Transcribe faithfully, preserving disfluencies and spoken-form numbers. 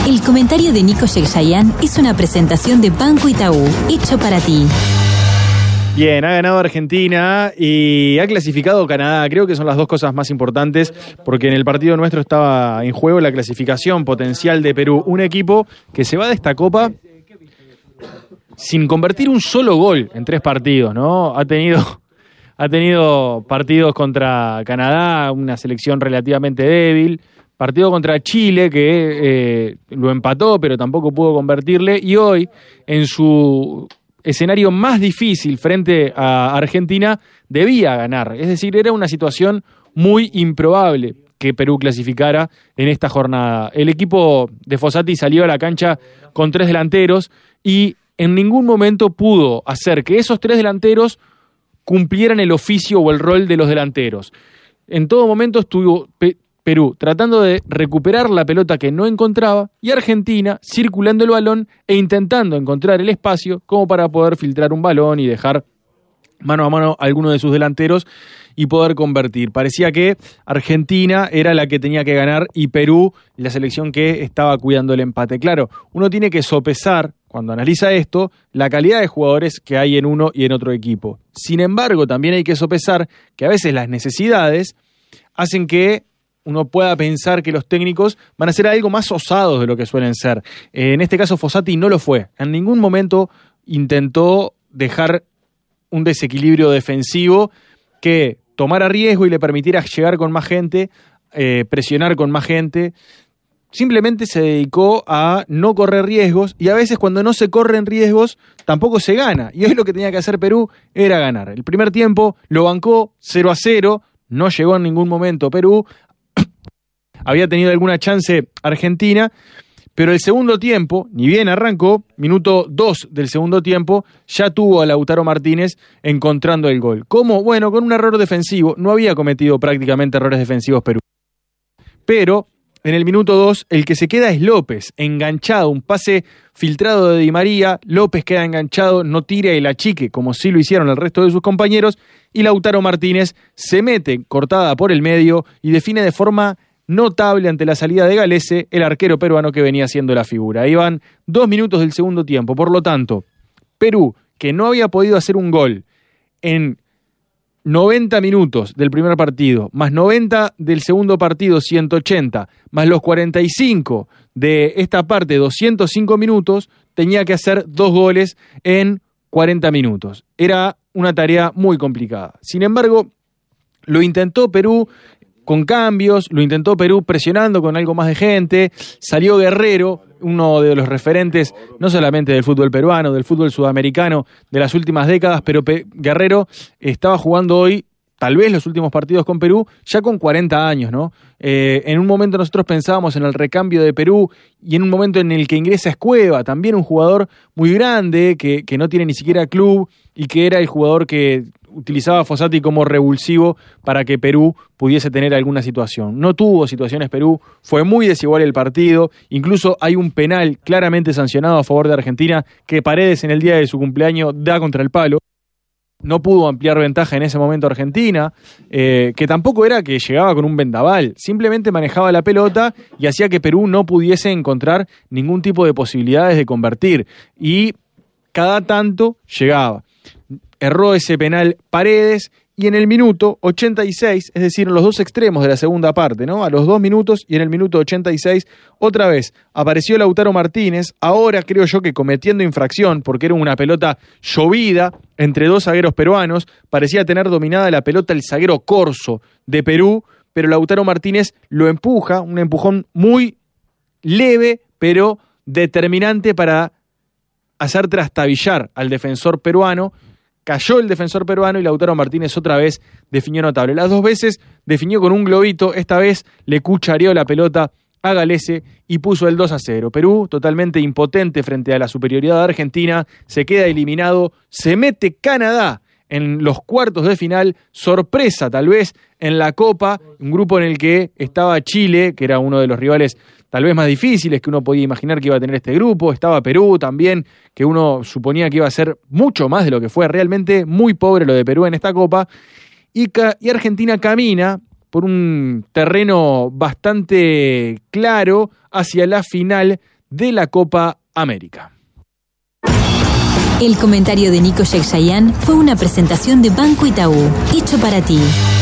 El comentario de Nico Yeksayan es una presentación de Banco Itaú, hecho para ti. Bien, ha ganado Argentina y ha clasificado Canadá. Creo que son las dos cosas más importantes porque en el partido nuestro estaba en juego la clasificación potencial de Perú. Un equipo que se va de esta Copa sin convertir un solo gol en tres partidos, ¿no? Ha tenido, ha tenido partidos contra Canadá, una selección relativamente débil. Partido contra Chile, que eh, lo empató, pero tampoco pudo convertirle. Y hoy, en su escenario más difícil frente a Argentina, debía ganar. Es decir, era una situación muy improbable que Perú clasificara en esta jornada. El equipo de Fossati salió a la cancha con tres delanteros y en ningún momento pudo hacer que esos tres delanteros cumplieran el oficio o el rol de los delanteros. En todo momento estuvo Pe- Perú tratando de recuperar la pelota que no encontraba y Argentina circulando el balón e intentando encontrar el espacio como para poder filtrar un balón y dejar mano a mano a alguno de sus delanteros y poder convertir. Parecía que Argentina era la que tenía que ganar y Perú la selección que estaba cuidando el empate. Claro, uno tiene que sopesar, cuando analiza esto, la calidad de jugadores que hay en uno y en otro equipo. Sin embargo, también hay que sopesar que a veces las necesidades hacen que uno pueda pensar que los técnicos van a ser algo más osados de lo que suelen ser. Eh, en este caso, Fossati no lo fue. En ningún momento intentó dejar un desequilibrio defensivo que tomara riesgo y le permitiera llegar con más gente, eh, presionar con más gente. Simplemente se dedicó a no correr riesgos y a veces cuando no se corren riesgos tampoco se gana. Y hoy lo que tenía que hacer Perú era ganar. El primer tiempo lo bancó cero a cero, no llegó en ningún momento Perú. Había tenido alguna chance Argentina, pero el segundo tiempo, ni bien arrancó, minuto dos del segundo tiempo, ya tuvo a Lautaro Martínez encontrando el gol. ¿Cómo? Bueno, con un error defensivo. No había cometido prácticamente errores defensivos Perú. Pero en el minuto dos, el que se queda es López, enganchado, un pase filtrado de Di María. López queda enganchado, no tira el achique, como sí lo hicieron el resto de sus compañeros, y Lautaro Martínez se mete cortada por el medio y define de forma notable ante la salida de Galese, el arquero peruano que venía siendo la figura. Ahí van dos minutos del segundo tiempo. Por lo tanto, Perú, que no había podido hacer un gol en noventa minutos del primer partido, más noventa del segundo partido, ciento ochenta, más los cuarenta y cinco de esta parte, doscientos cinco minutos, tenía que hacer dos goles en cuarenta minutos. Era una tarea muy complicada. Sin embargo, lo intentó Perú con cambios, lo intentó Perú presionando con algo más de gente, salió Guerrero, uno de los referentes no solamente del fútbol peruano, del fútbol sudamericano de las últimas décadas, pero Pe- Guerrero estaba jugando hoy, tal vez los últimos partidos con Perú, ya con cuarenta años, ¿no? Eh, en un momento nosotros pensábamos en el recambio de Perú y en un momento en el que ingresa Escueva, también un jugador muy grande, que, que no tiene ni siquiera club y que era el jugador que utilizaba a Fossati como revulsivo para que Perú pudiese tener alguna situación. No tuvo situaciones Perú, fue muy desigual el partido, incluso hay un penal claramente sancionado a favor de Argentina que Paredes en el día de su cumpleaños da contra el palo. No pudo ampliar ventaja en ese momento Argentina, eh, que tampoco era que llegaba con un vendaval, simplemente manejaba la pelota y hacía que Perú no pudiese encontrar ningún tipo de posibilidades de convertir y cada tanto llegaba. Erró ese penal Paredes y en el minuto ochenta y seis, es decir, en los dos extremos de la segunda parte, ¿no? A los dos minutos y en el minuto ochenta y seis, otra vez apareció Lautaro Martínez, ahora creo yo que cometiendo infracción, porque era una pelota llovida entre dos zagueros peruanos, parecía tener dominada la pelota el zaguero Corso de Perú, pero Lautaro Martínez lo empuja, un empujón muy leve, pero determinante para hacer trastabillar al defensor peruano. Cayó el defensor peruano y Lautaro Martínez otra vez definió notable. Las dos veces definió con un globito, esta vez le cuchareó la pelota a Galese y puso el dos a cero. Perú, totalmente impotente frente a la superioridad de Argentina, se queda eliminado, se mete Canadá en los cuartos de final, sorpresa tal vez en la Copa, un grupo en el que estaba Chile, que era uno de los rivales tal vez más difíciles que uno podía imaginar que iba a tener este grupo, estaba Perú también, que uno suponía que iba a ser mucho más de lo que fue, realmente muy pobre lo de Perú en esta Copa, y, ca- y Argentina camina por un terreno bastante claro hacia la final de la Copa América. El comentario de Nico Yegsayán fue una presentación de Banco Itaú, hecho para ti.